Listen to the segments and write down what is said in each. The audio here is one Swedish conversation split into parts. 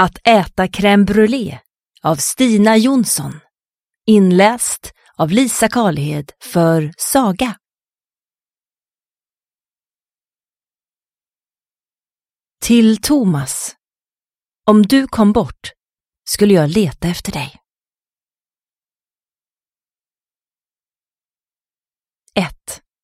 Att äta crème brûlée av Stina Jonsson. Inläst av Lisa Karlhed för Saga. Till Thomas. Om du kom bort skulle jag leta efter dig. 1.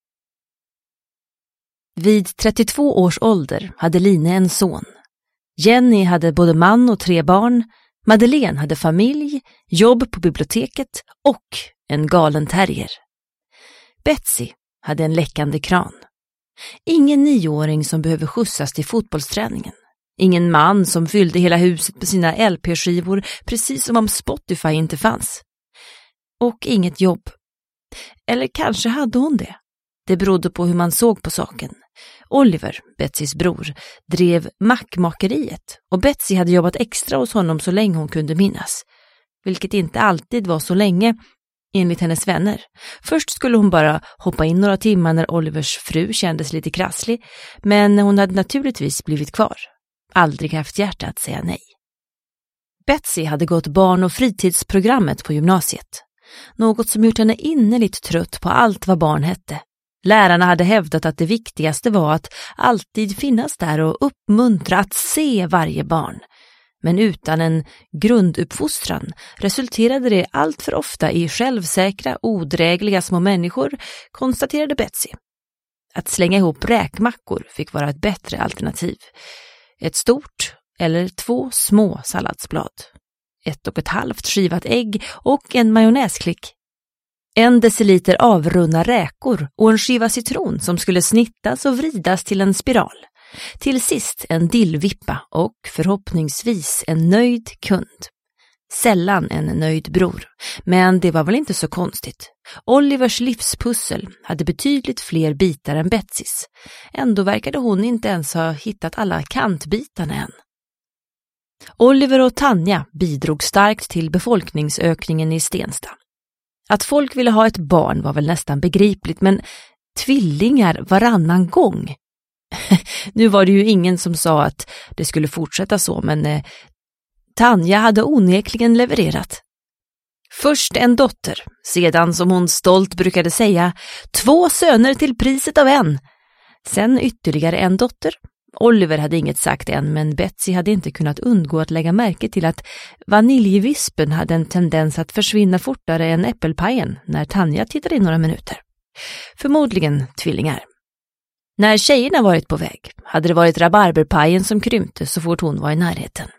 Vid 32 års ålder hade Line en son. Jenny hade både man och 3 barn. Madeleine hade familj, jobb på biblioteket och en galen terrier. Betsy hade en läckande kran. Ingen 9-åring som behöver skjutsas till fotbollsträningen. Ingen man som fyllde hela huset med sina LP-skivor precis som om Spotify inte fanns. Och inget jobb. Eller kanske hade hon det. Det berodde på hur man såg på saken. Oliver, Betsys bror, drev mackmakeriet och Betsy hade jobbat extra hos honom så länge hon kunde minnas. Vilket inte alltid var så länge, enligt hennes vänner. Först skulle hon bara hoppa in några timmar när Olivers fru kändes lite krasslig, men hon hade naturligtvis blivit kvar. Aldrig haft hjärta att säga nej. Betsy hade gått barn- och fritidsprogrammet på gymnasiet. Något som gjort henne innerligt trött på allt vad barn hette. Lärarna hade hävdat att det viktigaste var att alltid finnas där och uppmuntra att se varje barn. Men utan en grunduppfostran resulterade det allt för ofta i självsäkra, odrägliga små människor, konstaterade Betsy. Att slänga ihop räkmackor fick vara ett bättre alternativ. Ett stort eller 2 små salladsblad. 1,5 skivat ägg och en majonnäsklick. 1 deciliter avrunna räkor och en skiva citron som skulle snittas och vridas till en spiral. Till sist en dillvippa och förhoppningsvis en nöjd kund. Sällan en nöjd bror, men det var väl inte så konstigt. Olivers livspussel hade betydligt fler bitar än Betsys. Ändå verkade hon inte ens ha hittat alla kantbitarna än. Oliver och Tanja bidrog starkt till befolkningsökningen i Stensta. Att folk ville ha ett barn var väl nästan begripligt, men tvillingar varannan gång. Nu var det ju ingen som sa att det skulle fortsätta så, men Tanja hade onekligen levererat. Först en dotter, sedan som hon stolt brukade säga 2 söner till priset av 1. Sen ytterligare en dotter. Oliver hade inget sagt än, men Betsy hade inte kunnat undgå att lägga märke till att vaniljvispen hade en tendens att försvinna fortare än äppelpajen när Tanja tittade in några minuter. Förmodligen tvillingar. När tjejerna varit på väg hade det varit rabarberpajen som krympte så fort hon var i närheten.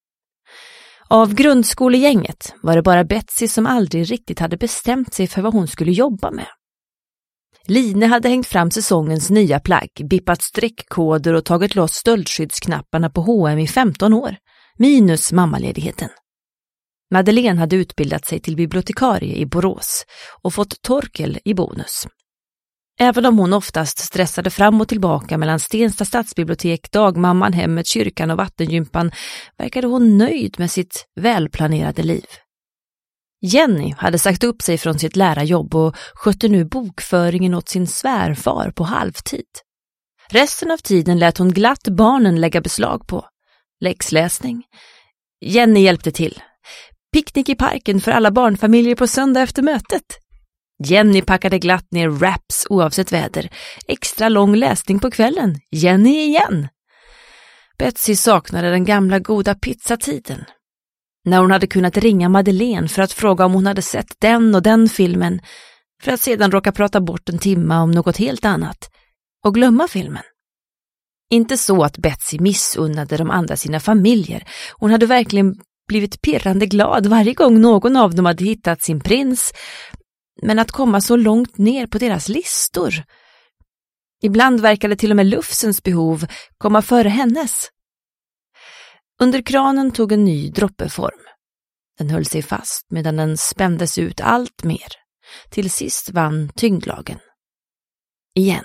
Av grundskolegänget var det bara Betsy som aldrig riktigt hade bestämt sig för vad hon skulle jobba med. Line hade hängt fram säsongens nya plagg, bippat streckkoder och tagit loss stöldskyddsknapparna på H&M i 15 år, minus mammaledigheten. Madeleine hade utbildat sig till bibliotekarie i Borås och fått Torkel i bonus. Även om hon oftast stressade fram och tillbaka mellan Stensta stadsbibliotek, dagmamman, hemmet, kyrkan och vattengympan verkade hon nöjd med sitt välplanerade liv. Jenny hade sagt upp sig från sitt lärarjobb och skötte nu bokföringen åt sin svärfar på halvtid. Resten av tiden lät hon glatt barnen lägga beslag på. Läxläsning. Jenny hjälpte till. Picknick i parken för alla barnfamiljer på söndag efter mötet. Jenny packade glatt ner wraps oavsett väder. Extra lång läsning på kvällen. Jenny igen. Betsy saknade den gamla goda pizzatiden. När hon hade kunnat ringa Madeleine för att fråga om hon hade sett den och den filmen, för att sedan råka prata bort en timme om något helt annat och glömma filmen. Inte så att Betsy missunnade de andra sina familjer. Hon hade verkligen blivit pirrande glad varje gång någon av dem hade hittat sin prins, men att komma så långt ner på deras listor. Ibland verkade till och med Lufsens behov komma före hennes. Under kranen tog en ny droppeform. Den höll sig fast medan den spändes ut allt mer. Till sist vann tyngdlagen. Igen.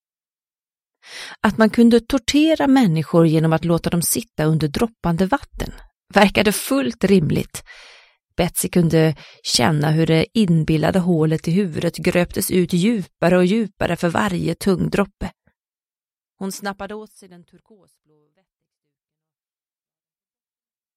Att man kunde tortera människor genom att låta dem sitta under droppande vatten verkade fullt rimligt. Betsy kunde känna hur det inbillade hålet i huvudet gröptes ut djupare och djupare för varje tung droppe. Hon snappade åt sig den turkosblå